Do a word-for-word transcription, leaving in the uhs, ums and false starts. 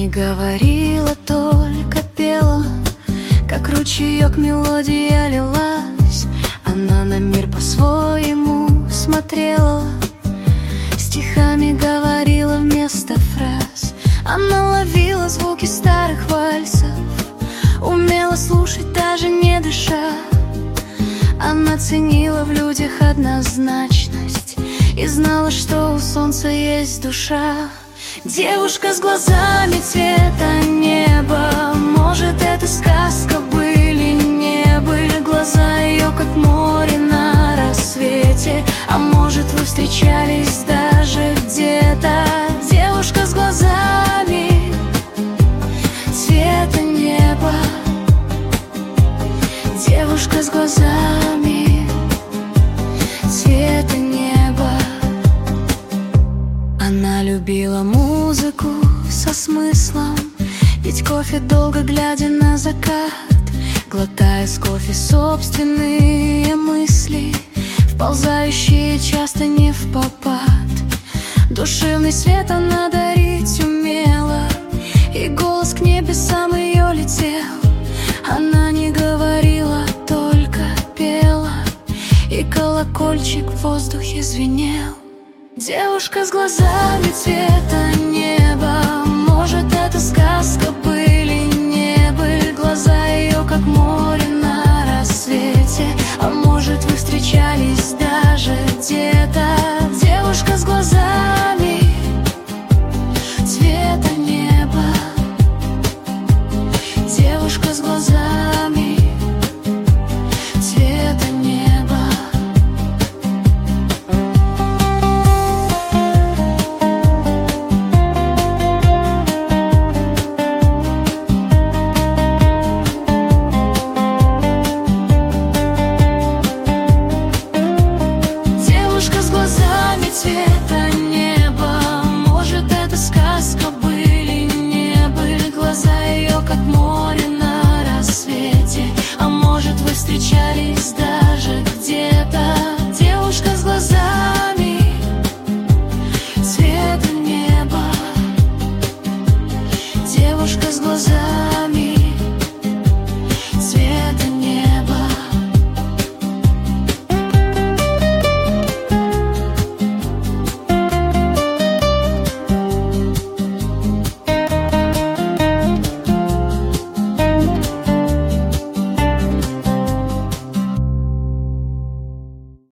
не говорила, только пела, как ручеек мелодия лилась. Она на мир по-своему смотрела, стихами говорила вместо фраз. Она ловила звуки старых вальсов, умела слушать, даже не дыша. Она ценила в людях однозначность и знала, что у солнца есть душа. Девушка с глазами цвета неба, может, это сказка, были, не были. Глаза ее, как море на рассвете, а может, вы встречались даже где-то. Девушка с глазами цвета неба, девушка с глазами цвета неба. Она любила музыку со смыслом, пить кофе долго, глядя на закат, глотая с кофе собственные мысли, вползающие часто не впопад. Душевный свет она дарить умела, и голос к небесам ее летел. Она не говорила, только пела, и колокольчик в воздухе звенел. Девушка с глазами цвета